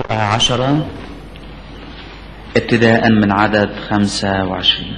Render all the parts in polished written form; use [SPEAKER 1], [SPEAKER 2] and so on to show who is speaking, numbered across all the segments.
[SPEAKER 1] 10 ابتداء من عدد 25.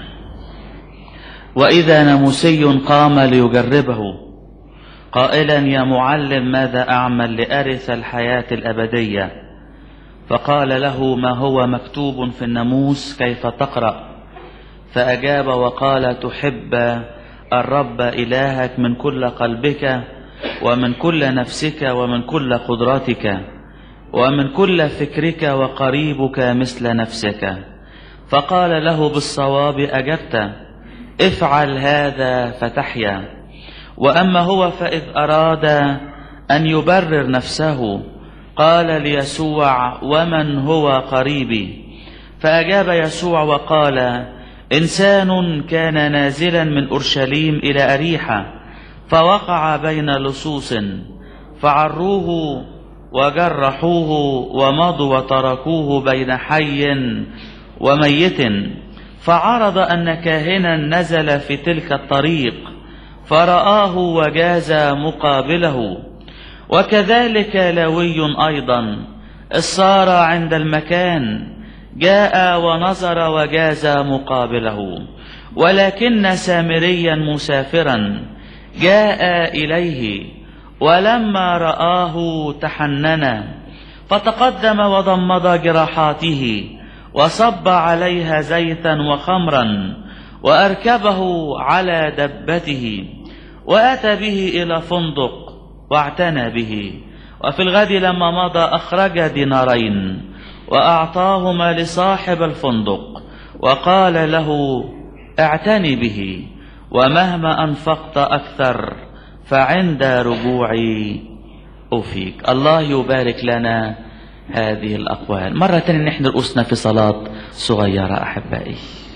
[SPEAKER 1] وإذا ناموسي قام ليجربه قائلا: يا معلم، ماذا أعمل لأرث الحياة الأبدية؟ فقال له: ما هو مكتوب في الناموس كيف تقرأ؟ فأجاب وقال: تحب الرب إلهك من كل قلبك ومن كل نفسك ومن كل قدرتك ومن كل فكرك وقريبك مثل نفسك. فقال له: بالصواب أجبت، افعل هذا فتحيا. وأما هو فإذ أراد أن يبرر نفسه قال ليسوع: ومن هو قريبي؟ فأجاب يسوع وقال: إنسان كان نازلا من أورشليم إلى أريحة فوقع بين لصوص فعروه وجرحوه ومضوا وتركوه بين حي وميت. فعرض أن كاهنا نزل في تلك الطريق فرآه وجاز مقابله. وكذلك لاوي أيضا إذ صار عند المكان جاء ونظر وجاز مقابله. ولكن سامريا مسافرا جاء إليه ولما رآه تحنن فتقدم وضمد جراحاته وصب عليها زيتا وخمرا وأركبه على دبته وأتى به إلى فندق واعتنى به. وفي الغد لما مضى أخرج دينارين وأعطاهما لصاحب الفندق وقال له: اعتني به، ومهما أنفقت أكثر فعند رجوعي أوفيك. الله يبارك لنا هذه الأقوال. مرة تانية نحن رؤوسنا في صلاة صغيرة أحبائي.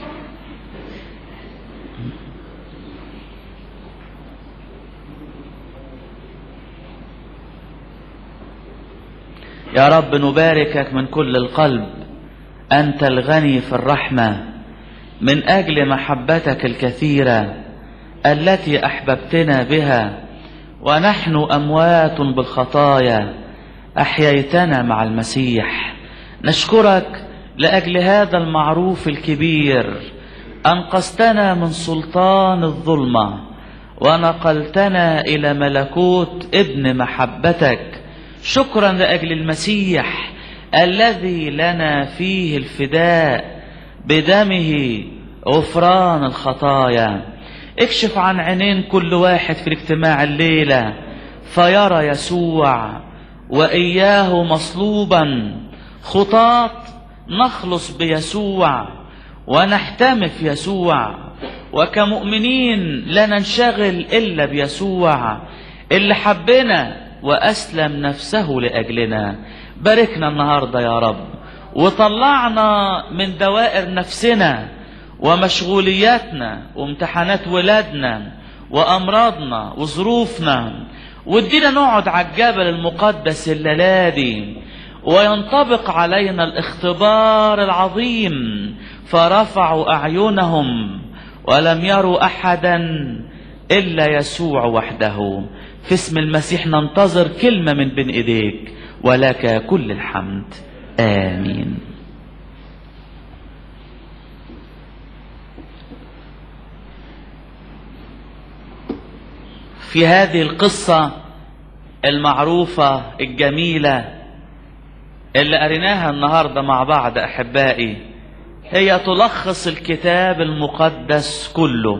[SPEAKER 1] يا رب نباركك من كل القلب، أنت الغني في الرحمة، من أجل محبتك الكثيرة التي أحببتنا بها ونحن أموات بالخطايا أحييتنا مع المسيح. نشكرك لأجل هذا المعروف الكبير، أنقذتنا من سلطان الظلمة ونقلتنا إلى ملكوت ابن محبتك. شكرا لأجل المسيح الذي لنا فيه الفداء، بدمه غفران الخطايا. اكشف عن عينين كل واحد في الاجتماع الليلة فيرى يسوع وإياه مصلوبا. خطاة نخلص بيسوع ونحتمي في يسوع، وكمؤمنين لا ننشغل إلا بيسوع اللي حبنا وأسلم نفسه لأجلنا. باركنا النهاردة يا رب، وطلعنا من دوائر نفسنا ومشغولياتنا وامتحانات ولادنا وأمراضنا وظروفنا، وادينا نقعد على الجبل المقدس الليلادي وينطبق علينا الاختبار العظيم. فرفعوا أعينهم ولم يروا أحدا إلا يسوع وحده. في اسم المسيح ننتظر كلمة من بين إيديك، ولك كل الحمد. آمين. في هذه القصة المعروفة الجميلة اللي قريناها النهاردة مع بعض أحبائي، هي تلخص الكتاب المقدس كله،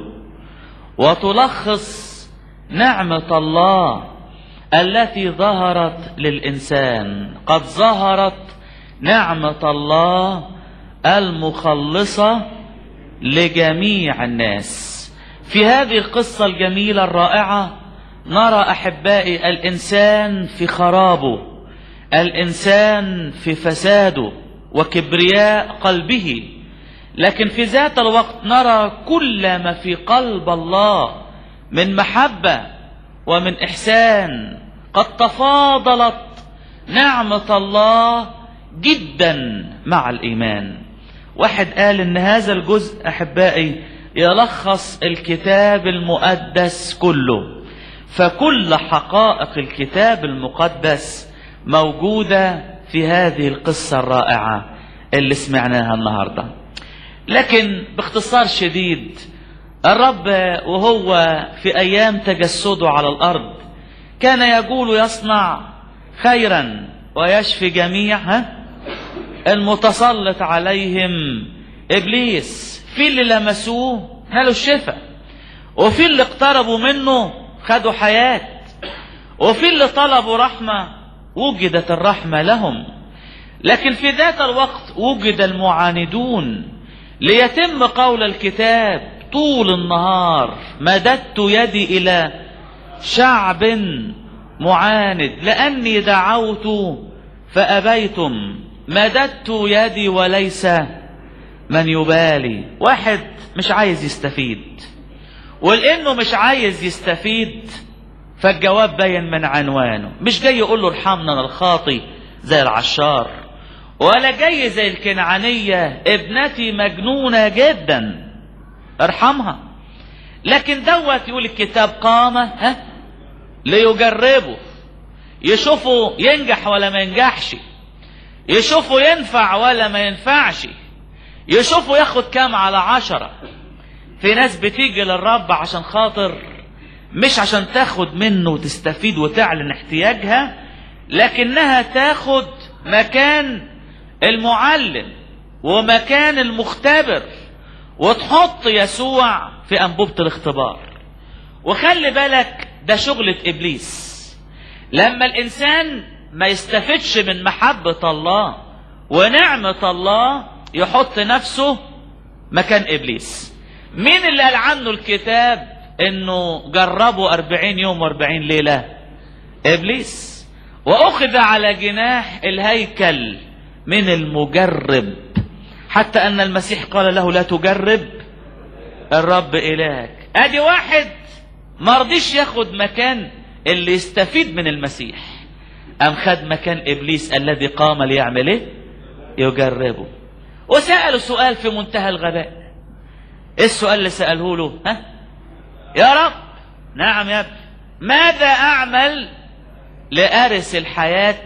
[SPEAKER 1] وتلخص نعمة الله التي ظهرت للإنسان. قد ظهرت نعمة الله المخلصة لجميع الناس. في هذه القصة الجميلة الرائعة نرى أحبائي الإنسان في خرابه، الإنسان في فساده وكبرياء قلبه، لكن في ذات الوقت نرى كل ما في قلب الله من محبة ومن إحسان. قد تفاضلت نعمة الله جدا مع الإيمان. واحد قال إن هذا الجزء أحبائي يلخص الكتاب المقدس كله، فكل حقائق الكتاب المقدس موجودة في هذه القصة الرائعة اللي سمعناها النهاردة. لكن باختصار شديد، الرب وهو في أيام تجسده على الأرض كان يقول يصنع خيرا ويشفي جميع المتسلط عليهم إبليس. في اللي لمسوه نالوا الشفاء، وفي اللي اقتربوا منه خدوا حياة، وفي اللي طلبوا رحمة وجدت الرحمة لهم. لكن في ذات الوقت وجد المعاندون، ليتم قول الكتاب طول النهار مددت يدي إلى شعب معاند لأني دعوت فأبيتم، مددت يدي وليس من يبالي. واحد مش عايز يستفيد، ولأنه مش عايز يستفيد فالجواب باين من عنوانه. مش جاي يقول له ارحمنا الخاطي زي العشار، ولا جاي زي الكنعانية ابنتي مجنونة جدا ارحمها. لكن دوت يقول الكتاب قام ليجربه، يشوفوا ينجح ولا ما ينجحش، يشوفوا ينفع ولا ما ينفعش، يشوفوا ياخد كام على 10. في ناس بتيجي للرب عشان خاطر مش عشان تاخد منه وتستفيد وتعلن احتياجها، لكنها تاخد مكان المعلم ومكان المختبر، وتحط يسوع في أنبوبة الاختبار. وخلي بالك ده شغلة إبليس. لما الإنسان ما يستفدش من محبة الله ونعمة الله يحط نفسه مكان إبليس. مين اللي قال عنه الكتاب إنه جربوا 40 يوم و40 ليلة؟ إبليس. وأخذ على جناح الهيكل من المجرب، حتى أن المسيح قال له لا تجرب الرب إلهك. أدي واحد مرضيش ياخد مكان اللي يستفيد من المسيح، أم خد مكان إبليس الذي قام ليعمل إيه؟ يجربه. وسأله سؤال في منتهى الغباء. إيه السؤال اللي سأله له؟ يا رب، نعم يا ابني، ماذا أعمل لأرث الحياة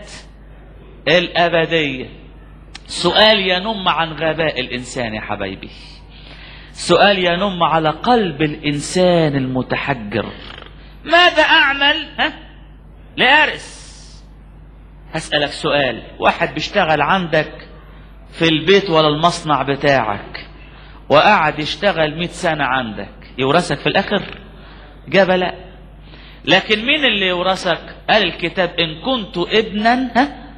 [SPEAKER 1] الأبدية؟ سؤال ينم عن غباء الإنسان يا حبايبي، سؤال ينم على قلب الإنسان المتحجر. ماذا أعمل لأرث؟ هسألك سؤال. واحد بيشتغل عندك في البيت ولا المصنع بتاعك وقعد يشتغل 100 سنة عندك، يورثك في الآخر؟ جاب لا. لكن مين اللي يورثك؟ قال الكتاب إن كنت ابنا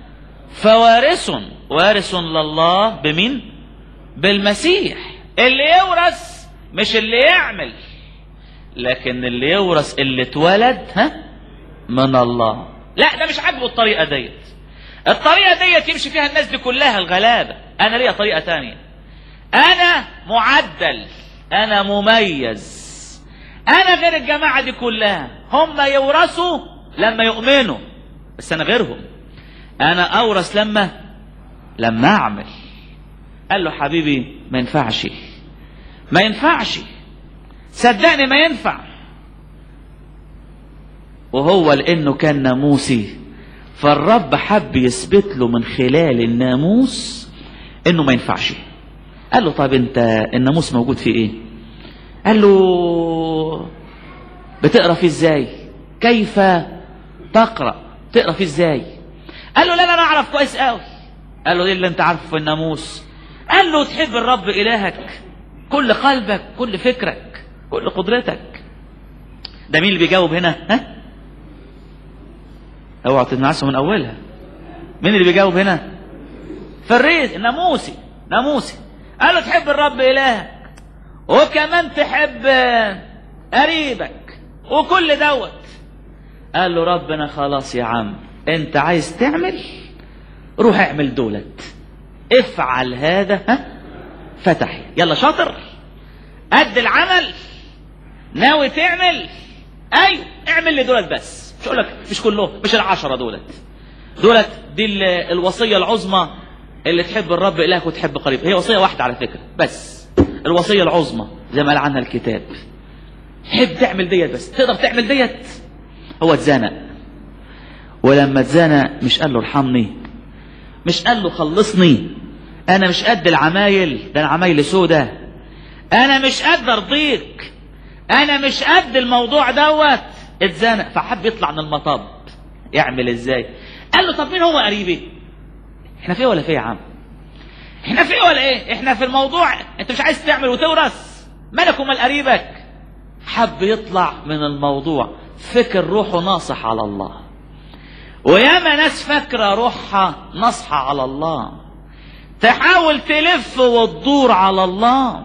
[SPEAKER 1] فوارث، وارث لله بمين؟ بالمسيح. اللي يورث مش اللي يعمل، لكن اللي يورث اللي اتولد من الله. لا، ده مش عاجبه الطريقة ديت. الطريقة ديت يمشي فيها الناس دي كلها الغلابة. أنا ليا طريقة تانية، أنا معدل، أنا مميز، أنا غير الجماعة دي كلها. هم يورثوا لما يؤمنوا، بس أنا غيرهم. أنا أورث لما أعمل. قال له حبيبي ما ينفعش، ما ينفعش، صدقني ما ينفع. وهو لأنه كان ناموسي، فالرب حب يثبت له من خلال الناموس إنه ما ينفعش. قال له طب أنت الناموس موجود فيه إيه؟ قال له بتقرأ فيه إزاي؟ كيف تقرأ؟ تقرأ فيه إزاي؟ قال له لا أنا أعرف كويس قوي. قال له إيه اللي أنت عارفه في الناموس؟ قال له تحب الرب إلهك كل قلبك، كل فكرك، كل قدرتك. ده مين اللي بيجاوب هنا؟ اوعى تنعسوا من اولها. مين اللي بيجاوب هنا؟ فريس الناموسي، ناموسي. قال له تحب الرب إلهك وكمان تحب قريبك وكل دوت. قال له ربنا خلاص يا عم، انت عايز تعمل روح اعمل دولت، افعل هذا فتحي. يلا شاطر، قد العمل، ناوي تعمل، ايوه اعمل لي دولت بس. مش اقول لك مش كلهم، مش ال10 دولت دي الوصيه العظمى اللي تحب الرب إلهك وتحب قريب. هي وصيه واحده على فكره، بس الوصيه العظمى زي ما قال عنها الكتاب. حب تعمل ديت بس، تقدر تعمل ديت. هو اتزنق، ولما اتزنق مش قال له ارحمني، مش قال له خلصني، انا مش قد العمايل، ده انا عمايل سودة، انا مش قد ارضيك، انا مش قد الموضوع دوت. اتزنق فحب يطلع من المطب، يعمل ازاي؟ قال له طب مين هو قريبي؟ احنا فيه ولا فيه يا عم؟ احنا فيه ولا ايه؟ احنا في الموضوع، انت مش عايز تعمل وتورث، مالك ومال قريبك؟ حب يطلع من الموضوع، فكر روحه ناصح على الله. وياما ناس فاكره روحها ناصحه على الله، تحاول تلف وتدور على الله،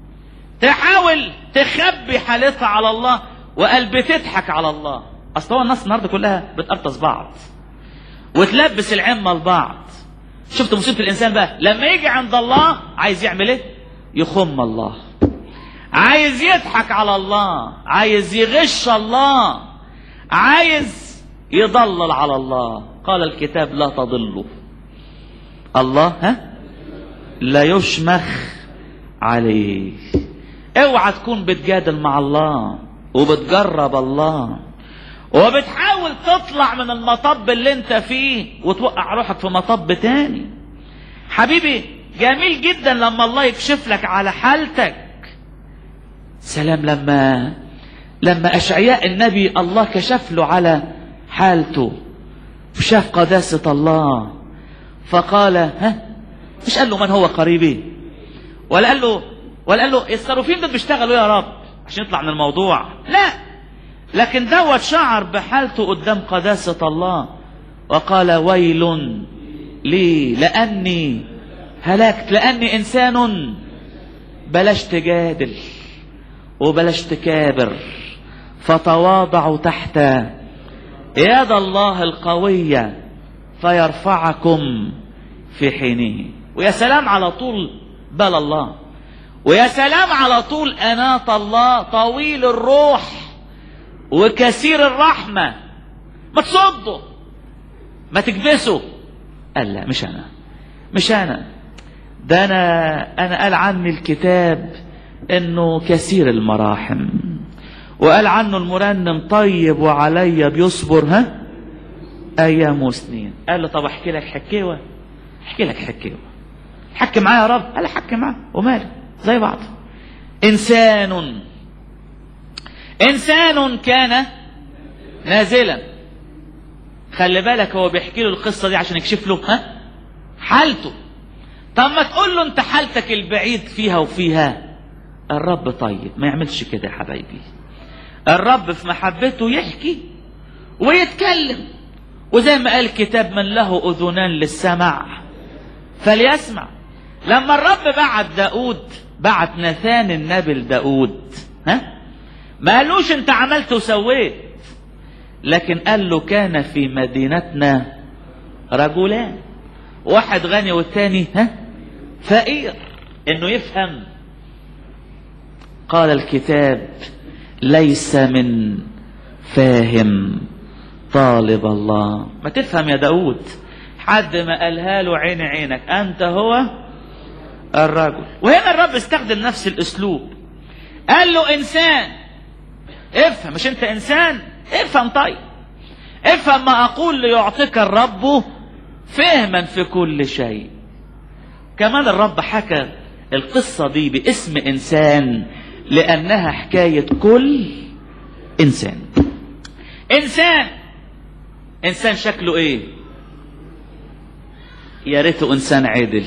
[SPEAKER 1] تحاول تخبي حالتها على الله، وقال بتضحك على الله. اصل هو الناس النهارده كلها بتقرطس بعض وتلبس العمه لبعض. شفت مصيبه الانسان بقى لما يجي عند الله عايز يعمل ايه؟ يخم الله، عايز يضحك على الله، عايز يغش الله، عايز يضلل على الله. قال الكتاب لا تضلوا الله لا يشمخ عليه. اوعى تكون بتجادل مع الله وبتجرب الله وبتحاول تطلع من المطب اللي انت فيه وتوقع روحك في مطب تاني. حبيبي جميل جدا لما الله يكشف لك على حالتك. سلام لما أشعياء النبي الله كشف له على حالته وشاف قداسة الله، فقال مش قال له من هو قريبي، ولا قال له الصاروفين دول بيشتغلوا يا رب عشان يطلع من الموضوع، لا، لكن دوت شعر بحالته قدام قداسة الله وقال ويل لي لأني هلكت، لأني إنسان. بلاش تجادل وبلاش تكابر، فتواضعوا تحت يد الله القوية فيرفعكم في حينه. ويا سلام على طول بال الله، ويا سلام على طول أناة الله، طويل الروح وكثير الرحمة. ما تصده، ما تكبسه. قال لا، مش أنا ده أنا قال عني الكتاب إنه كثير المراحم، وقال عنه المرنم طيب وعلي بيصبر أيام وسنين. قال له طب أحكي لك حكيوة، حكي معايا يا رب. قال حكي معاه وماله زي بعض. إنسان كان نازلا. خلي بالك هو بيحكي له القصة دي عشان يكشف له حالته. طب ما تقول له انت حالتك البعيد فيها وفيها. الرب طيب ما يعملش كده يا حبايبي. الرب في محبته يحكي ويتكلم، وزي ما قال الكتاب من له أذنان للسمع فليسمع. لما الرب بعت ناثان النبي لداود، ما قالوش انت عملت وسويت، لكن قال له كان في مدينتنا رجلان، واحد غني والتاني فقير، انه يفهم. قال الكتاب ليس من فاهم طالب الله. ما تفهم يا داود، حد ما قالها له عيني عينك انت هو الرجل. وهنا الرب استخدم نفس الاسلوب، قال له انسان افهم، مش انت انسان افهم. طيب افهم ما اقول ليعطيك الرب فهما في كل شيء. كمان الرب حكى القصة دي باسم انسان لانها حكاية كل انسان. انسان شكله ايه؟ يا ريته انسان عدل،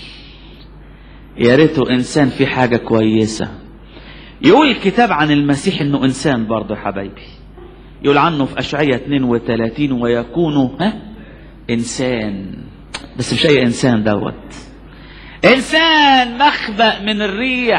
[SPEAKER 1] يا ريته انسان في حاجة كويسة. يقول الكتاب عن المسيح انه انسان برضه يا حبايبي. يقول عنه في اشعياء 32 ويكون انسان، بس مش اي انسان دوت. انسان مخبأ من الريح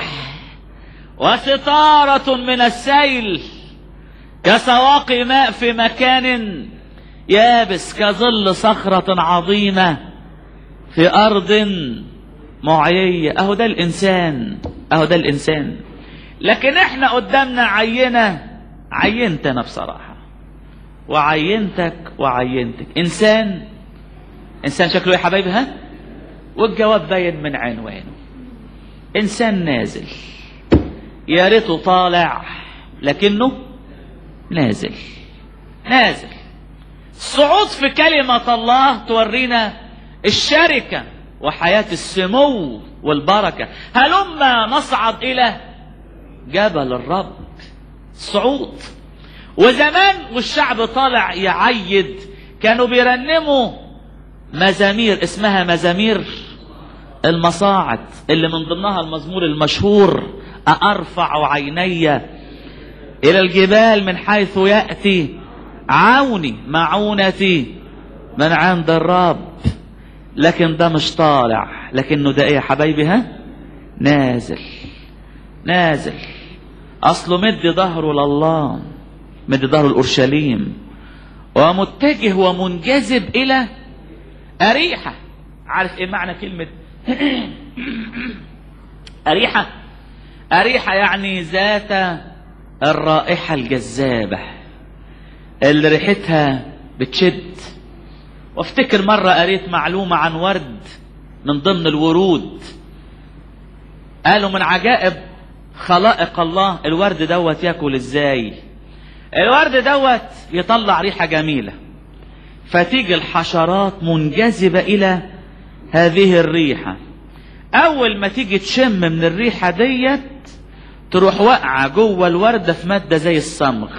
[SPEAKER 1] وستارة من السيل، كسواقي ماء في مكان يابس، كظل صخرة عظيمة في أرض معيية. أهو ده الإنسان. لكن احنا قدامنا عينت أنا بصراحة، وعينتك إنسان شكله يا حبايبي والجواب باين من عنوانه. إنسان نازل، يا ريته طالع لكنه نازل. الصعود في كلمة الله تورينا الشركة وحياة السمو والبركة. هلما نصعد إلى جبل الرب. الصعود. وزمان والشعب طالع يعيد كانوا بيرنموا مزامير اسمها مزامير المصاعد، اللي من ضمنها المزمور المشهور أرفع عيني إلى الجبال من حيث يأتي عوني، معونتي من عند الرب. لكن ده مش طالع، لكنه ده ايه يا حبايبي؟ ها، نازل نازل. اصله مد ظهره لله، مد ظهره لأورشليم، ومتجه ومنجذب الى أريحة. عارف ايه معنى كلمة أريحة؟ أريحة يعني ذات الرائحة الجذابة اللي ريحتها بتشد. وافتكر مرة قريت معلومة عن ورد من ضمن الورود، قالوا من عجائب خلائق الله الورد دوت ياكل ازاي. الورد دوت يطلع ريحة جميلة، فتيجي الحشرات منجذبة الى هذه الريحة. اول ما تيجي تشم من الريحة ديت تروح واقعة جوه الوردة في مادة زي الصمغ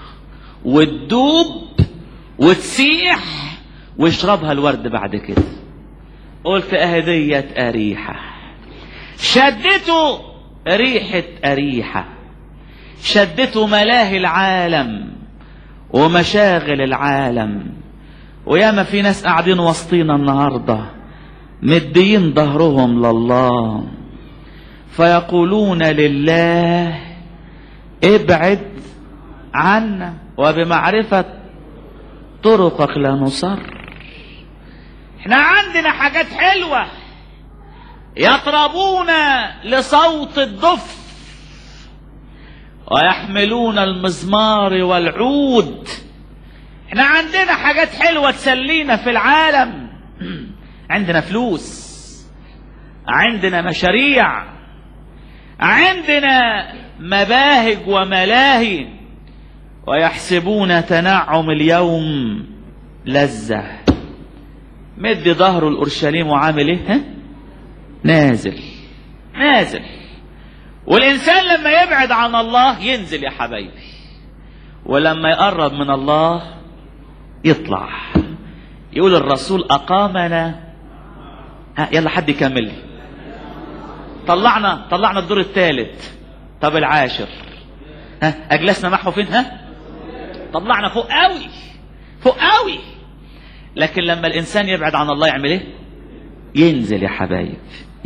[SPEAKER 1] وتدوب وتسيح ويشربها الورد بعد كده. قلت اهديت أريحة، شدته ريحة أريحة، شدته ملاهي العالم ومشاغل العالم. وياما في ناس قاعدين وسطينا النهاردة مدين ظهرهم لله، فيقولون لله ابعد عنا وبمعرفة طرقك لا نصر. احنا عندنا حاجات حلوة، يطربون لصوت الدف ويحملون المزمار والعود. احنا عندنا حاجات حلوة تسلينا في العالم، عندنا فلوس، عندنا مشاريع، عندنا مباهج وملاهي، ويحسبون تنعم اليوم لذة. مد ظهره الأورشليم وعامل ايه؟ نازل نازل. والإنسان لما يبعد عن الله ينزل يا حبايبي، ولما يقرب من الله يطلع. يقول الرسول أقامنا، يلا حد يكمل لي. طلعنا الدور الثالث، طب العاشر أجلسنا معه فين؟ طلعنا فوق قوي، فوق قوي. لكن لما الإنسان يبعد عن الله يعمل ايه؟ ينزل يا حبايب،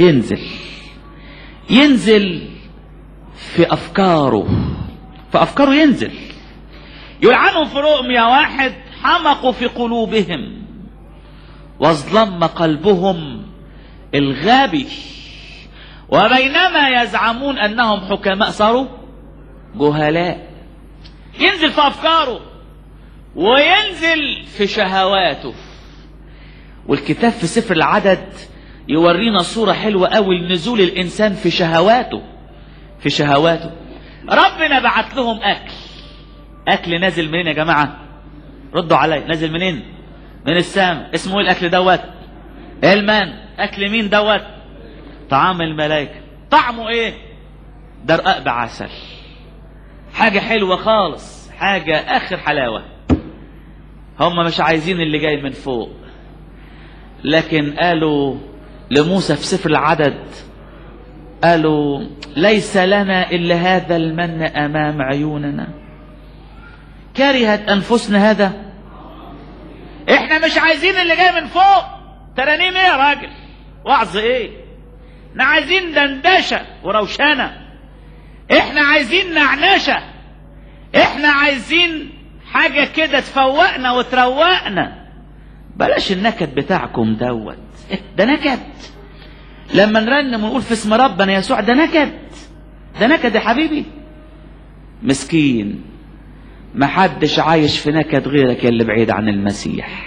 [SPEAKER 1] ينزل في أفكاره، ينزل. يقول عنهم في رؤيا 1 حمقوا في قلوبهم واظلم قلبهم الغبي، وبينما يزعمون أنهم حكماء صاروا جهلاء. ينزل في أفكاره وينزل في شهواته. والكتاب في سفر العدد يورينا صورة حلوة قوي لنزول الإنسان في شهواته. ربنا بعت لهم أكل نازل منين يا جماعة؟ ردوا علي، نازل منين؟ من السماء. اسمه ايه الأكل دوت؟ المان. أكل مين دوت؟ طعام الملائكة. طعمه ايه؟ ده رقاق بعسل، حاجة حلوة خالص، حاجة آخر حلاوة. هم مش عايزين اللي جاي من فوق، لكن قالوا لموسى في سفر العدد، قالوا ليس لنا إلا هذا المن أمام عيوننا، كرهت أنفسنا هذا. احنا مش عايزين اللي جاي من فوق. ترانيم ايه يا راجل؟ وعظ ايه؟ احنا عايزين دندشة وروشنة، احنا عايزين نعنشة، احنا عايزين حاجة كده تفوقنا وتروقنا. بلاش النكد بتاعكم دوت، ده نكد. لما نرنم ونقول في اسم ربنا يسوع ده نكد، ده نكد يا حبيبي. مسكين، محدش عايش في نكد غيرك اللي بعيد عن المسيح،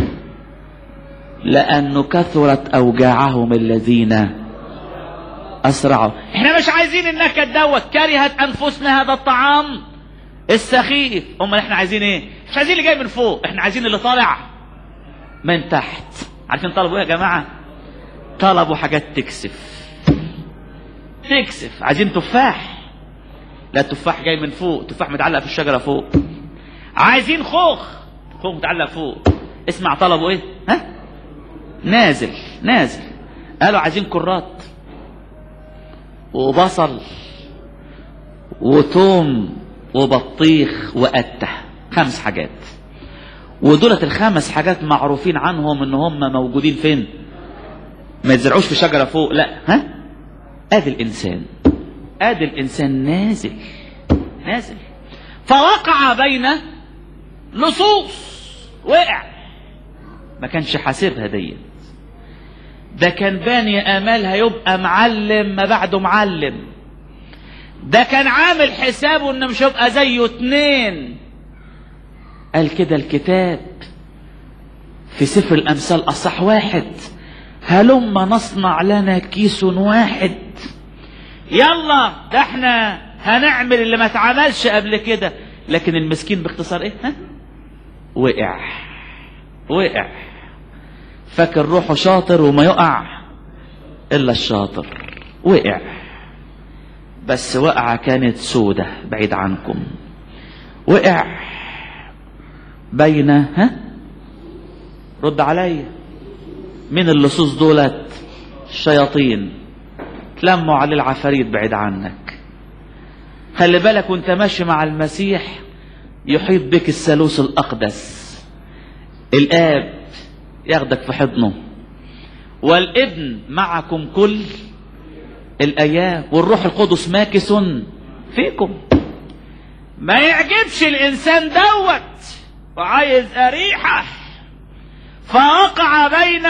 [SPEAKER 1] لأنه كثرت أوجاعهم الذين أسرعوا. احنا مش عايزين النكد دوت. كرهت أنفسنا هذا الطعام السخيف. امال احنا عايزين ايه؟ مش عايزين اللي جاي من فوق، احنا عايزين اللي طالع من تحت. عارفين طلبوا ايه يا جماعة؟ طلبوا حاجات تكسف. عايزين تفاح، لا التفاح جاي من فوق، تفاح متعلق في الشجرة فوق. عايزين خوخ متعلق فوق. اسمع طلبوا ايه؟ ها؟ نازل. قالوا عايزين كرات وبصل وتوم وبطيخ وقتة، 5 حاجات. ودولت ال5 حاجات معروفين عنهم ان هم موجودين فين؟ ما يتزرعوش في شجرة فوق، لا. ها؟ ادي الانسان نازل. فوقع بين لصوص، وقع. ما كانش حاسبها دي، ده كان باني امال هيبقى معلم ما بعده معلم. ده كان عامل حسابه انه مش هيبقى زيه 2. قال كده الكتاب في سفر الامثال اصح 1: هلم نصنع لنا كيس واحد. يلا ده احنا هنعمل اللي ما اتعملش قبل كده. لكن المسكين باختصار ايه؟ ها؟ وقع. فاكر روحه شاطر وما يقع الا الشاطر. وقع، بس وقعة كانت سودة بعيد عنكم. وقع بين رد عليا، من اللصوص دولت؟ الشياطين. تلموا على العفاريت بعيد عنك. خلي بالك وانت ماشي مع المسيح يحيط بك الثالوث الأقدس. الآب ياخدك في حضنه، والابن معكم كل الأيام، والروح القدس ماكث فيكم. ما يعجبش الإنسان دوت وعايز أريحة، فوقع بين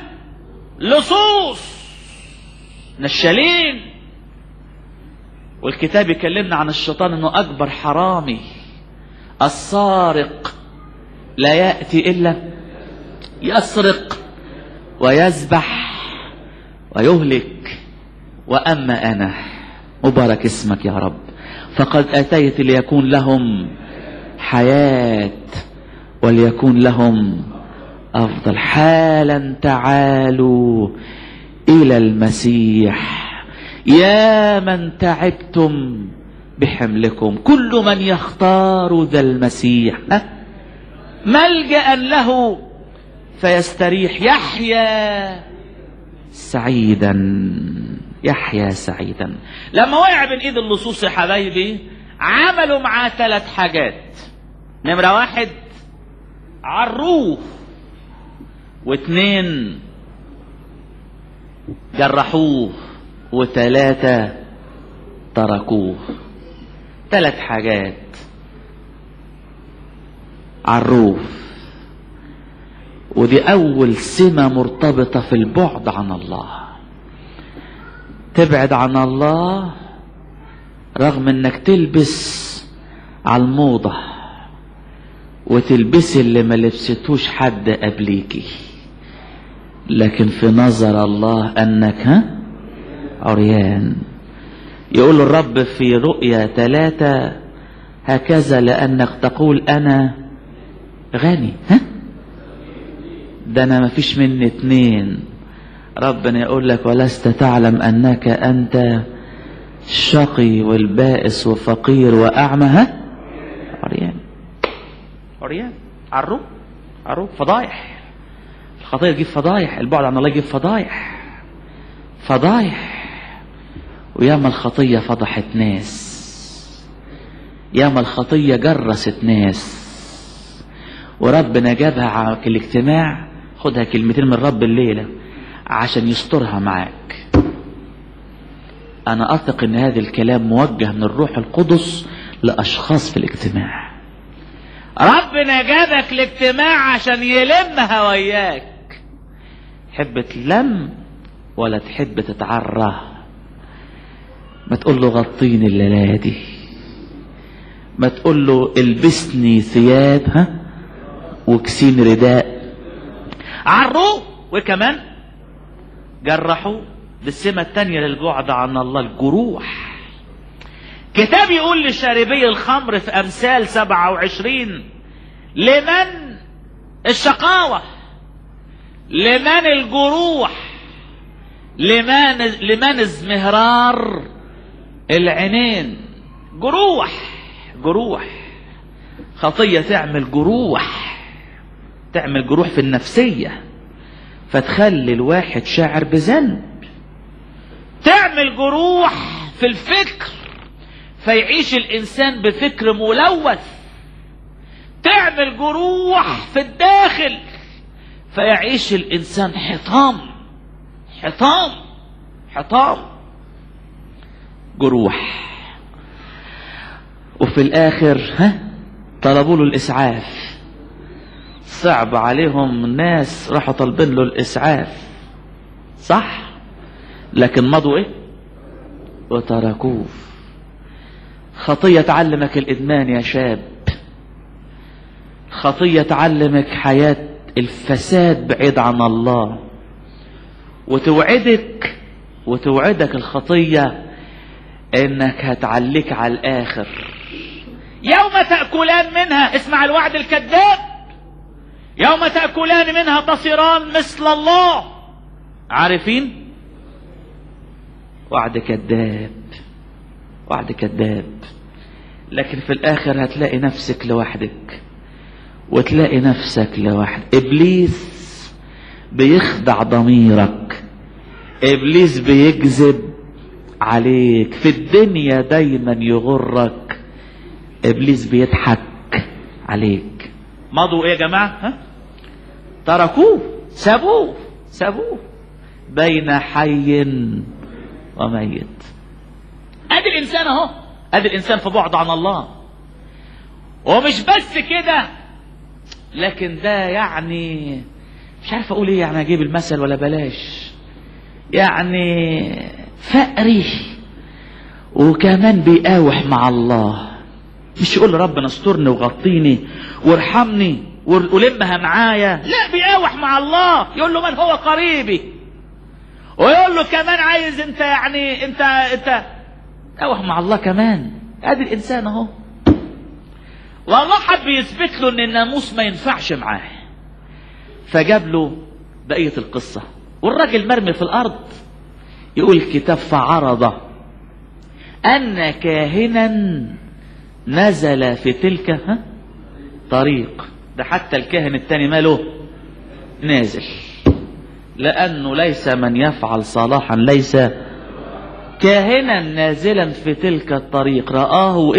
[SPEAKER 1] لصوص نشالين. والكتاب يكلمنا عن الشيطان انه اكبر حرامي. السارق لا يأتي الا يسرق ويذبح ويهلك، واما انا مبارك اسمك يا رب فقد اتيت ليكون لهم حياة وليكون لهم افضل. حالا تعالوا الى المسيح يا من تعبتم بحملكم، كل من يختار ذا المسيح ملجأ له فيستريح يحيا سعيدا. لما وقع بين ايد اللصوص يا حبايبي عملوا معاه 3 حاجات. نمرة 1 عروه، و2 جرحوه، و3 تركوه. 3 حاجات. عروه، ودي اول سمة مرتبطة في البعد عن الله. تبعد عن الله رغم انك تلبس على الموضة وتلبسي اللي ما لبستوش حد قبليكي، لكن في نظر الله انك عريان. يقول الرب في رؤيا 3 هكذا لانك تقول انا غني. ده انا ما فيش مني 2. ربنا يقول لك ولست تعلم انك انت شقي والبائس وفقير واعمى عريان. عروق فضايح. الخطيه تجيب فضايح، البعد عن الله يجيب فضايح. وياما الخطيه فضحت ناس، ياما الخطيه جرست ناس، وربنا جابها على الاجتماع. خدها كلمتين من رب الليله عشان يسترها معاك. انا اثق ان هذا الكلام موجه من الروح القدس لاشخاص في الاجتماع. ربنا جابك الاجتماع عشان يلمها وياك. تحب تلم ولا تحب تتعرى؟ ما تقول له غطيني الليله دي، ما تقول له البسني ثياب وكسيني رداء. عروه وكمان جرحوه. بالسمة التانية للبعد عن الله الجروح. كتاب يقول لشاربي الخمر في أمثال 27 لمن الشقاوة لمن الجروح، لمن ازمهرار العينين. جروح خطية تعمل جروح في النفسية، فتخلي الواحد شاعر بذنب. تعمل جروح في الفكر، فيعيش الإنسان بفكر ملوث. تعمل جروح في الداخل، فيعيش الإنسان حطام جروح. وفي الآخر طلبوا له الإسعاف. صعب عليهم الناس، راحوا طالبين له الإسعاف، صح؟ لكن مضوا وتركوه. خطية تعلمك الإدمان يا شاب، خطية تعلمك حياة الفساد بعيد عن الله، وتوعدك الخطية انك هتعليك على الاخر. يوم تأكلان منها، اسمع الوعد الكذاب، يوم تأكلان منها تصيران مثل الله. عارفين؟ وعد كذاب. لكن في الاخر هتلاقي نفسك لوحدك، وتلاقي نفسك لوحدك. ابليس بيخدع ضميرك، ابليس بيكذب عليك في الدنيا، دايما يغرك. ابليس بيضحك عليك. مضوا يا جماعة؟ تركوه، سابوه بين حي وميت. ادي الانسان اهو، ادي الانسان في بعد عن الله. ومش بس كده، لكن ده يعني مش عارف اقول ايه، يعني اجيب المثل ولا بلاش، يعني فقري وكمان بيقاوح مع الله. مش يقول ربنا استرني وغطيني وارحمني ولمها معايا، لا، بيقاوح مع الله. يقول له من هو قريبي، ويقول له كمان عايز انت، يعني انت قاوح مع الله كمان. ادي الانسان اهو. والله حب يثبت له ان الناموس ما ينفعش معاه، فجاب له بقية القصة. والراجل مرمي في الارض. يقول الكتاب فعرض ان كاهنا نزل في تلك طريق. ده حتى الكاهن التاني ماله نازل، لانه ليس من يفعل صلاحا ليس كاهنا نازلا في تلك الطريق رآه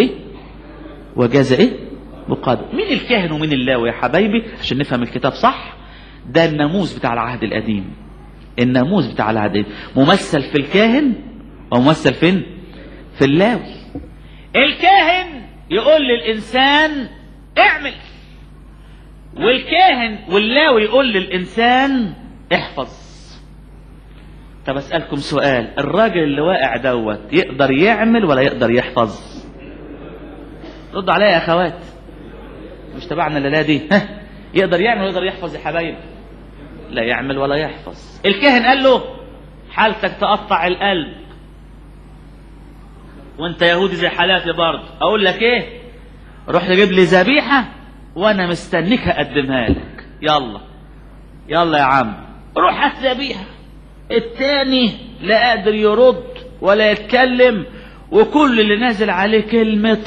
[SPEAKER 1] وجاز مقادم. مين الكاهن ومين اللاوي يا حبايبي عشان نفهم الكتاب صح؟ ده الناموس بتاع العهد القديم. الناموس بتاع العهد القديم ممثل في الكاهن وممثل فين؟ في اللاوي. الكاهن يقول للإنسان اعمل، والكاهن واللاوي يقول للإنسان احفظ. طب أسألكم سؤال، الراجل اللي واقع دوت يقدر يعمل ولا يقدر يحفظ؟ ردوا عليا يا أخوات، مش تبعنا الليلة دي. يقدر يعمل ولا يقدر يحفظ يا حبايب؟ لا يعمل ولا يحفظ. الكاهن قال له حالتك تقطع القلب، وانت يهودي زي حالاتي برضه، اقول لك ايه؟ روح تجيب لي ذبيحه وانا مستنيك اقدمها لك. يلا يا عم، روح هات ذبيحه. التاني لا قادر يرد ولا يتكلم، وكل اللي نازل عليه كلمه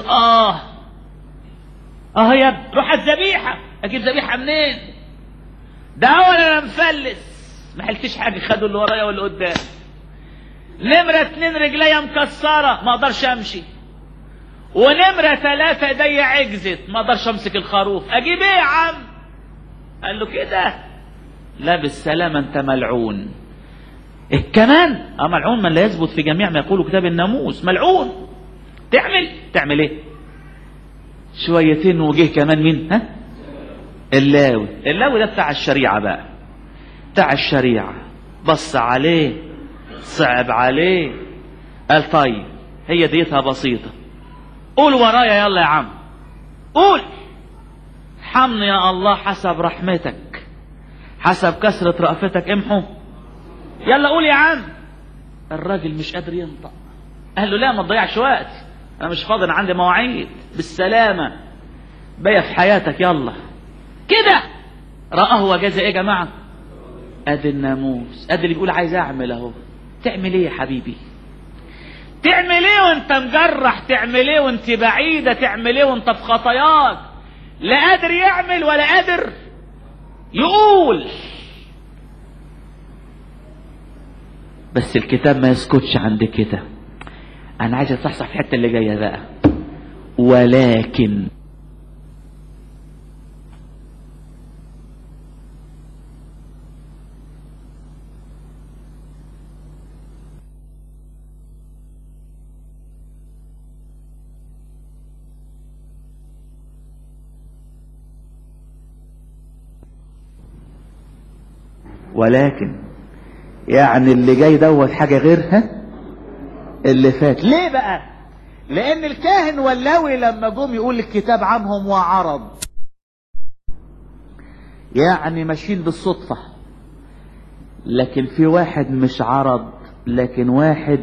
[SPEAKER 1] يا ابني روح هات ذبيحه. اجيب ذبيحه منين؟ ده انا مفلس، ما حلتش حاجه، خدوا اللي ورايا واللي قدام. نمرة 2 رجليا مكسرة ما اقدرش امشي، ونمرة 3 ايديا عجزت ما اقدرش امسك الخروف. اجيب ايه يا عم؟ قال له كده لا بالسلامة انت ملعون. كمان ملعون من لا يثبت في جميع ما يقوله كتاب الناموس. ملعون. تعمل ايه؟ شويتين وجه كمان مين؟ اللاوي ده بتاع الشريعة بقى، بتاع الشريعة. بص عليه صعب عليه، قال طيب هي ديتها بسيطة، قول ورايا يلا يا عم، قول ارحمني يا الله حسب رحمتك، حسب كثرة رأفتك امحو. يلا قول يا عم. الراجل مش قادر ينطق. قال له لا ما تضيعش وقت، انا مش فاضي، انا عندي مواعيد. بالسلامة بيا في حياتك، يلا كده. رآه وجاز ايه يا جماعة؟ ادي الناموس، ادي اللي بيقول عايز اعمل اهو. تعمل ايه يا حبيبي؟ تعمل ايه وانت مجرح؟ تعمل ايه وانت بعيدة؟ تعمل ايه وانت في خطاياك؟ لا قادر يعمل ولا قادر يقول. بس الكتاب ما يسكتش عند كده. انا عايز اصحصح في الحته اللي جايه بقى. ولكن يعني اللي جاي دوت حاجه غيرها اللي فات. ليه بقى؟ لان الكاهن واللاوي لما جم يقول الكتاب عنهم وعرض، يعني ماشيين بالصدفة. لكن في واحد مش عرض، لكن واحد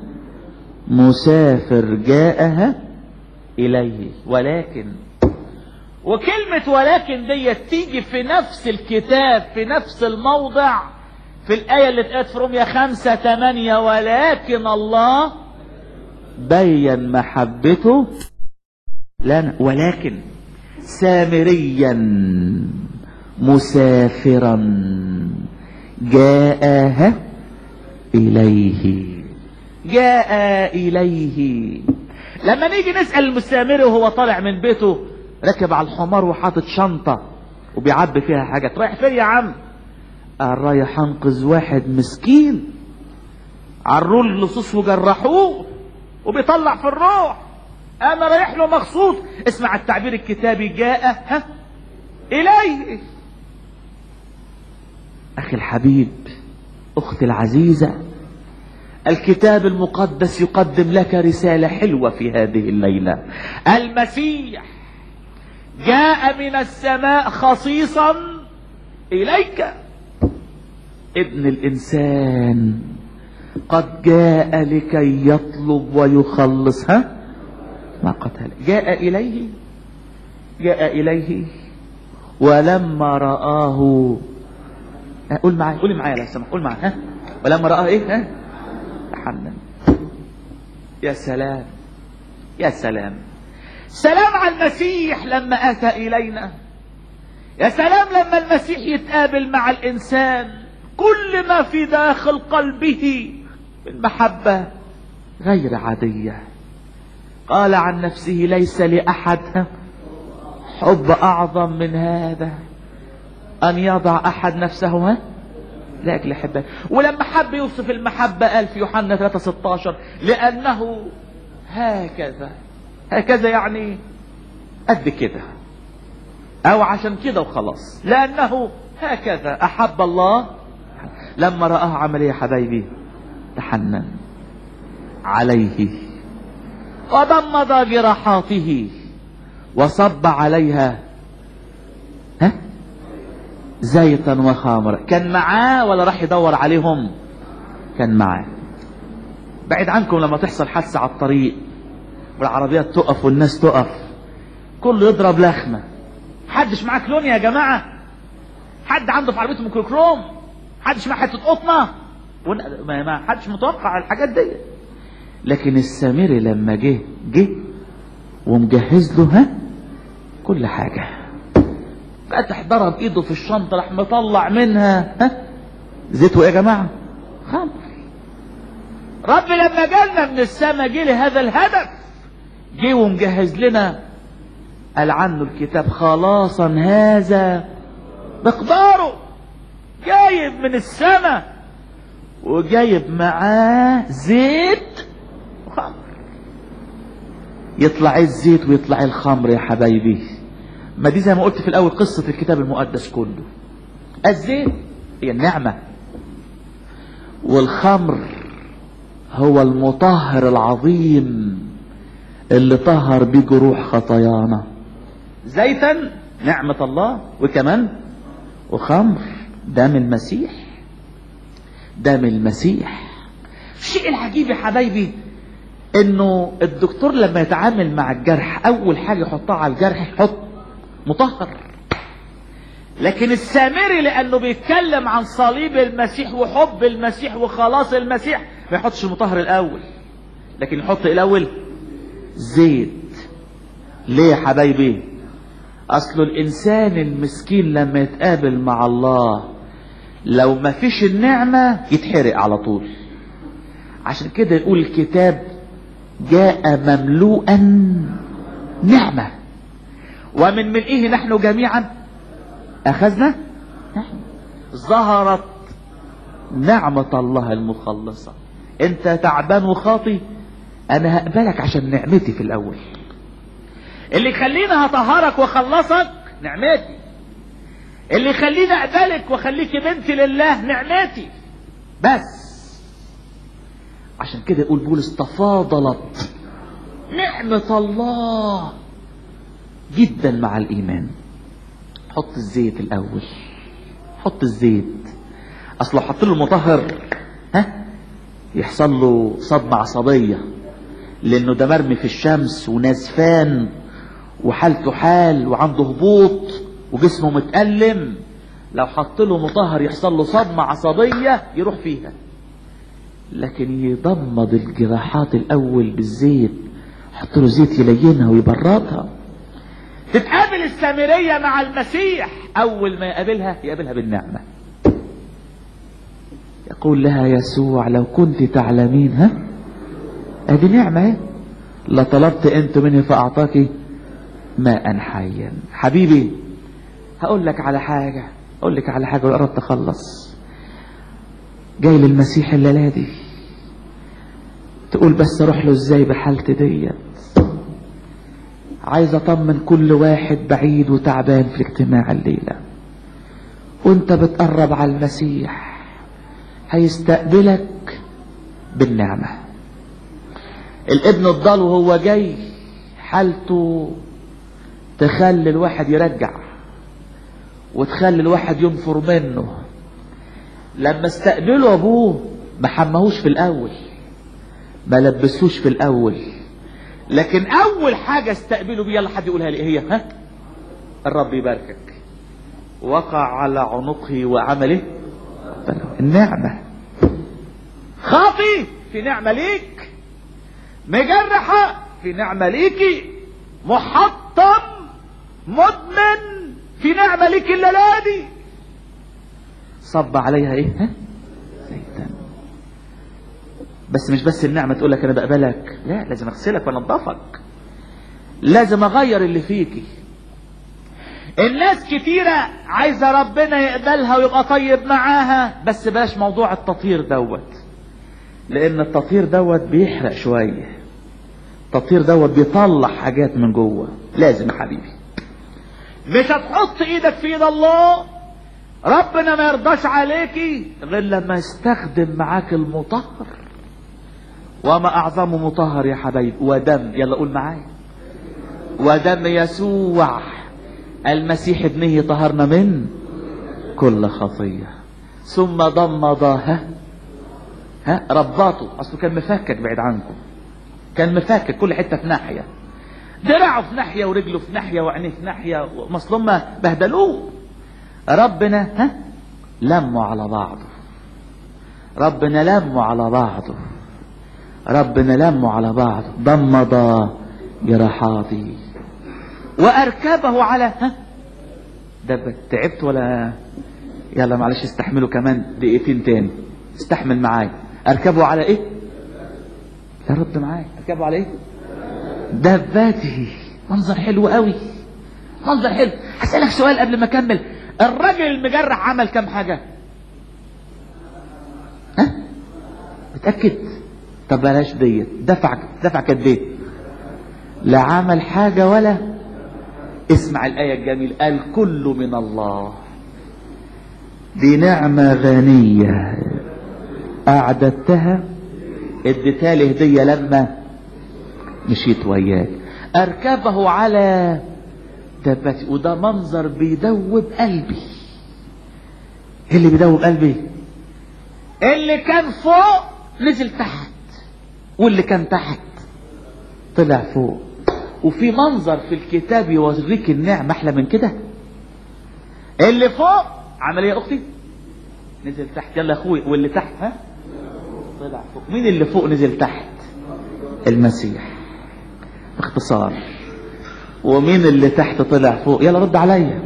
[SPEAKER 1] مسافر جاءها إليه. ولكن، وكلمة ولكن دي تيجي في نفس الكتاب في نفس الموضع في الآية اللي اتقالت في رومية 5:8: ولكن الله بين محبته لنا، ولكن سامريا مسافرا جاء إليه. جاء إليه. لما نيجي نسأل المسامري وهو طالع من بيته ركب على الحمار وحاطط شنطة وبيعبي فيها حاجات، رايح فين يا عم؟ قال رايح انقذ واحد مسكين عروا له اللصوص وجرحوه وبيطلع في الروح، انا رايح له مخصوص. اسمع التعبير الكتابي: جاء اليه. اخي الحبيب، اختي العزيزة، الكتاب المقدس يقدم لك رسالة حلوة في هذه الليلة. المسيح جاء من السماء خصيصا اليك. ابن الانسان قد جاء لكي يطلب ويخلص ما قتل. جاء إليه، جاء إليه ولما رآه. قول معايا، قولي معايا لو سمحت، قول معايا. ولما رآه ايه؟ تحنن. يا سلام، يا سلام، سلام على المسيح لما أتى إلينا. يا سلام لما المسيح يتقابل مع الإنسان، كل ما في داخل قلبه من محبة غير عادية. قال عن نفسه: ليس لأحد حب أعظم من هذا أن يضع أحد نفسه لأجل حبه. ولما حب يوصف المحبة قال في يوحنا 3:16: لأنه هكذا. هكذا يعني قد كده، أو عشان كده وخلاص. لأنه هكذا أحب الله. لما رآه عمل ايه يا حبايبي؟ تحنن عليه وضمد جراحاته وصب عليها زيتا وخمرا. كان معاه ولا راح يدور عليهم؟ كان معاه. بعيد عنكم لما تحصل حادثة على الطريق والعربيات تقف والناس تقف، كله يضرب لخمة. حدش معاه كلون يا جماعة؟ حد عنده في عربيته ميكروكروم؟ حدش معاه حتة قطنة؟ ما حدش متوقع الحاجات دي. لكن السامري لما جه ومجهز له كل حاجة. فتح ضرب ايده في الشنطة راح مطلع منها زيت وايه يا جماعة؟ خمر. رب لما جالنا من السماء جه لهذا الهدف، جه ومجهز لنا. قال عنه الكتاب: خلاصا هذا مقداره. جايب من السماء وجايب معاه زيت وخمر. يطلع الزيت ويطلع الخمر يا حبايبي. ما دي زي ما قلت في الاول قصة الكتاب المقدس كله. الزيت هي النعمة، والخمر هو المطهر العظيم اللي طهر بيه جروح خطايانا. زيتا نعمة الله، وكمان وخمر دم المسيح. دم المسيح. الشيء العجيب يا حبايبي انه الدكتور لما يتعامل مع الجرح اول حاجة يحطها على الجرح يحط مطهر. لكن السامري لانه بيتكلم عن صليب المسيح وحب المسيح وخلاص المسيح ما يحطش المطهر الاول، لكن يحط الاول زيت. ليه يا حبايبي؟ اصل الانسان المسكين لما يتقابل مع الله لو ما فيش النعمة يتحرق على طول. عشان كده يقول الكتاب جاء مملوءا نعمة ومن ملئه نحن جميعا اخذنا نعمة. ظهرت نعمة الله المخلصة. انت تعبان وخاطي، انا هقبلك عشان نعمتي في الاول. اللي يخليني هطهرك واخلصك نعمتي، اللي يخليني اقبلك واخليك بنتي لله نعمتي بس. عشان كده يقول بولس تفاضلت نعمة الله جدا مع الايمان. حط الزيت الاول، حط الزيت. اصله حط له المطهر يحصل له صدمة عصبية، لانه ده مرمي في الشمس ونزفان وحالته حال وعنده هبوط وجسمه متألم. لو حط له مطهر يحصل له صدمة عصبية يروح فيها. لكن يضمد الجراحات الاول بالزيت، حط له زيت يلينها ويبردها. تتقابل السامرية مع المسيح، اول ما يقابلها بالنعمة. يقول لها يسوع لو كنت تعلمين ادي نعمة لطلبت انت منه فاعطاك ماء حيا. حبيبي هقول لك على حاجة وقربت اخلص. جاي للمسيح الليلة دي تقول بس اروح له ازاي بحالتي ديت؟ عايز اطمن كل واحد بعيد وتعبان في الاجتماع الليلة، وانت بتقرب على المسيح هيستقبلك بالنعمة. الابن الضال وهو جاي حالته تخلي الواحد يرجع وتخلي الواحد ينفر منه. لما استقبله ابوه ما حمهوش في الاول، ما لبسوش في الاول، لكن اول حاجة استقبله بيها يلا حد يقولها لي هي الرب يباركك. وقع على عنقه وعمله النعمة. خاطي في نعمة ليك، مجرحة في نعمة ليكي، محطم مدمن في نعمة ليك الليلة دي. صب عليها زيتا. بس مش بس النعمة تقول لك انا بقبلك، لا، لازم اغسلك وانضفك، لازم اغير اللي فيكي. الناس كتيرة عايزة ربنا يقبلها ويبقى طيب معاها، بس بلاش موضوع التطهير دوت، لان التطهير دوت بيحرق شوية. التطهير دوت بيطلع حاجات من جوه. لازم يا حبيبي مش هتحط ايدك في ايد الله، ربنا ما يرضاش عليكي غير لما يستخدم معاك المطهر. وما اعظمه مطهر يا حبايب، ودم، يلا قول معايا، ودم يسوع المسيح ابنه طهرنا من كل خطية. ثم ضمض رباطه. اصله كان مفكك بعيد عنكم، كان مفكك كل حتة في ناحية، دراعه في ناحية ورجله في ناحية وعينيه في ناحية، مصلومة بهدلوه. ربنا لموا على بعضه، ربنا لموا على بعضه، ربنا لموا على بعضه. ضمض جراحاتي واركبه على ده. تعبت ولا؟ يلا معلش استحملوا كمان دقيقتين تاني، استحمل معايا. اركبه على ايه يا رب معايا؟ اركبه على ايه؟ دباته. منظر حلو قوي، منظر حلو. هسألك سؤال قبل ما اكمل. الراجل المجرح عمل كم حاجة؟ متأكد؟ طب بلاش ديت. دفع قد ايه؟ لا عمل حاجة ولا. اسمع الآية الجميلة، قال كل من الله، دي نعمة غنية أعددتها، اديتها لي هدية لما مشيت وياك. أركبه على دبتي. وده منظر بيدوب قلبي. ايه اللي بيدوب قلبي؟ اللي كان فوق نزل تحت، واللي كان تحت طلع فوق. وفي منظر في الكتاب يوريك النعمة احلى من كده. اللي فوق عمل ايه يا اختي؟ نزل تحت. يلا يا اخوي، واللي تحت ها طلع فوق. مين اللي فوق نزل تحت؟ المسيح باختصار. ومين اللي تحت طلع فوق؟ يلا رد عليا.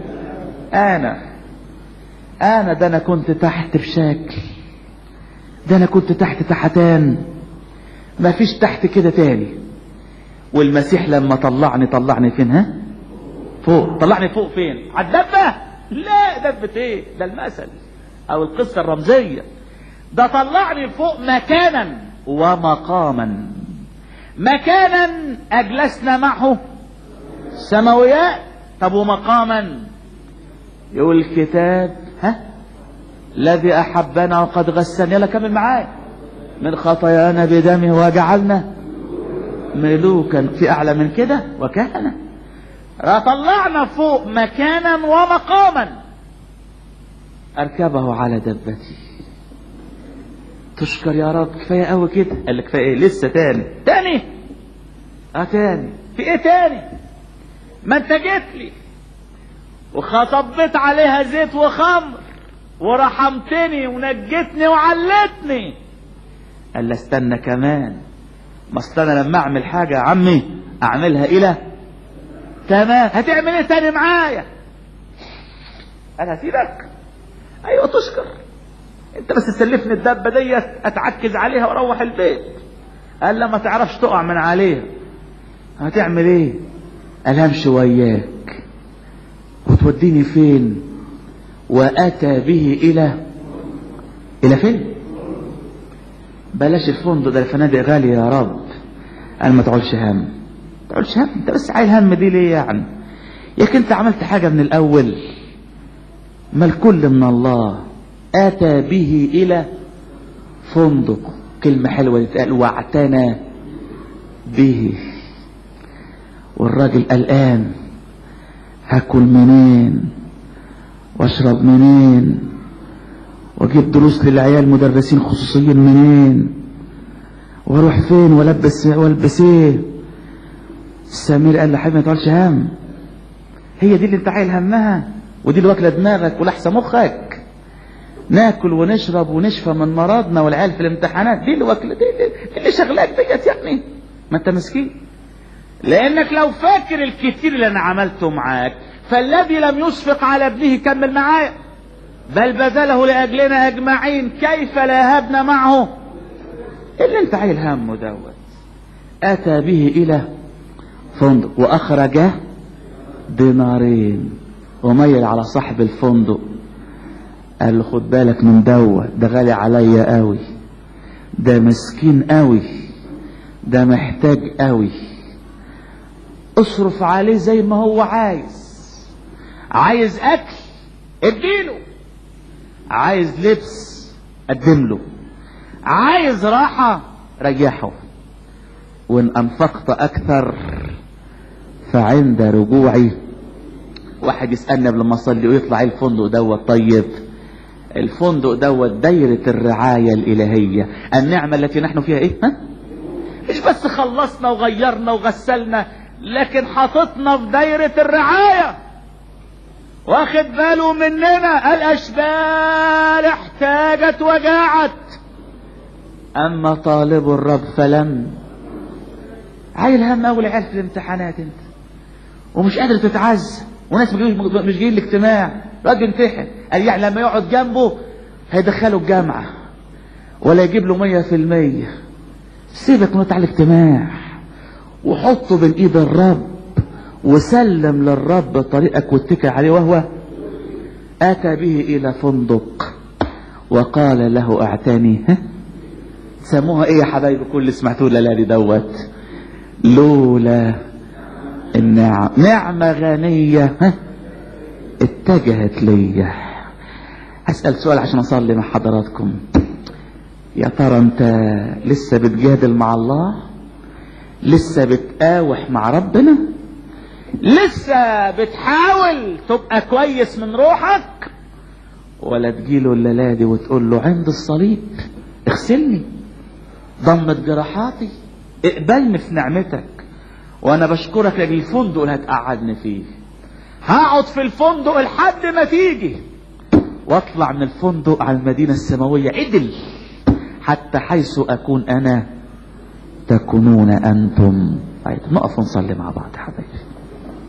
[SPEAKER 1] انا ده انا كنت تحت بشكل، ده انا كنت تحت تحتان، ما فيش تحت كده تاني. والمسيح لما طلعني فين؟ ها فوق. طلعني فوق فين؟ على الدبة؟ لا، دبة ايه؟ ده المثل او القصة الرمزية. ده طلعني فوق مكانا ومقاما. مكانا اجلسنا معه سماويات. طب ومقاما؟ يقول الكتاب ها الذي احبنا وقد غسلنا، يلا كمل معايا، من خطايانا بدمه وجعلنا ملوكا. في اعلى من كده؟ وكهنة. طلعنا فوق مكانا ومقاما. اركبه على دبتي. تشكر يا رب، كفايه قوي كده. قال لك كفايه ايه؟ لسه تاني تاني في ايه تاني؟ ما انت جيت لي وخطبت عليها زيت وخمر ورحمتني ونجتني وعلتني. قال لي استنى كمان. ما استنى لما اعمل حاجه يا عمي اعملها الى تمام. هتعمل ايه تاني معايا؟ انا هسيبك؟ ايوه تشكر. انت بس تسلفني الدبه ديت اتعكز عليها واروح البيت. قال لا، ما تعرفش تقع من عليها. هتعمل ايه؟ قال همشي وياك. وتوديني فين؟ واتى به الى فين؟ بلاش الفندق ده، الفنادق غاليه يا رب. قال ما تقولش هم. انت بس عايل هم دي ليه يعني؟ ياك انت عملت حاجه من الاول؟ ما الكل من الله. اتى به الى فندق. كلمه حلوه تتقال، واعتنى به. والراجل قلقان، هاكل منين واشرب منين واجيب دروس للعيال مدرسين خصوصيين منين واروح فين والبس ايه؟ سمير قال له حبيبي ما تقولش هم. هي دي اللي انت عايل همها، ودي اللي واكله دماغك ولحسه مخك. ناكل ونشرب ونشفى من مرضنا والعيال في الامتحانات، دي اللي واكله، دي اللي شغلاك ديت يا ابني. ما انت مسكين. لانك لو فاكر الكتير اللي انا عملته معاك، فالذي لم يشفق على ابنه، كمل معايا، بل بذله لاجلنا اجمعين، كيف لا يهبنا معه اللي انت عايل همه دوت. اتى به الى فندق واخرج دينارين. وميل على صاحب الفندق قال له خد بالك من دوت، ده غالي عليا قوي، ده مسكين قوي، ده محتاج قوي. اصرف عليه زي ما هو عايز اكل اديله، عايز لبس قدمله، عايز راحة ريحه. وان انفقت اكثر فعند رجوعي. واحد يسألني قبل ما اصلي ويطلع الفندق دوت. طيب الفندق دوت دايرة الرعاية الالهية، النعمة التي نحن فيها ايه؟ مش بس خلصنا وغيرنا وغسلنا، لكن حطتنا في دايرة الرعاية، واخد باله مننا. الاشبال احتاجت وجاعت، اما طالب الرب فلم. عايل هم اول عيال في الامتحانات انت، ومش قادر تتعز، وناس مش جايين الاجتماع. راجل امتحن، قال يعني لما يقعد جنبه هيدخله الجامعة ولا يجيب له 100%. سيبك من بتاع الاجتماع وحطه بين ايد الرب وسلم للرب طريقك واتكل عليه. وهو اتى به الى فندق وقال له اعتني. سموها ايه يا حبايبي كل اللي سمعتوه الليالي دوت؟ لولا النعم، نعمة غنية اتجهت لي. هسأل سؤال عشان اصلي مع حضراتكم. يا ترى انت لسه بتجادل مع الله؟ لسه بتقاوح مع ربنا؟ لسه بتحاول تبقى كويس من روحك؟ ولا تجيله الليلة دي وتقول له عند الصليب اغسلني، ضمت جراحاتي، اقبلني في نعمتك، وانا بشكرك لاجل الفندق اللي هتقعدني فيه.
[SPEAKER 2] هقعد في الفندق لحد ما تيجي، واطلع من الفندق على المدينة السماوية عدل، حتى حيث اكون انا تكونون انتم. نقف ونصلي مع بعض يا حبايبي.